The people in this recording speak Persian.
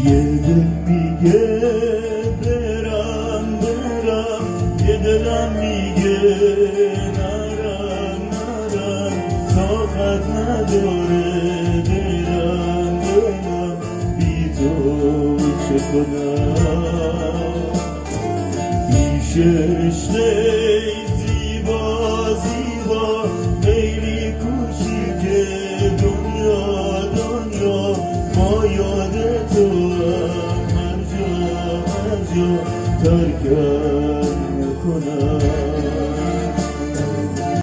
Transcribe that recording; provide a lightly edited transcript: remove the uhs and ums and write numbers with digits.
یه دل میگه برم یه دلم میگه نرم طاقت نداره برم بی تو چه کنم. میشه رشته زیبا خیلی کوچیکه دنیا ما یاد تو هر جا ترکم میکنم.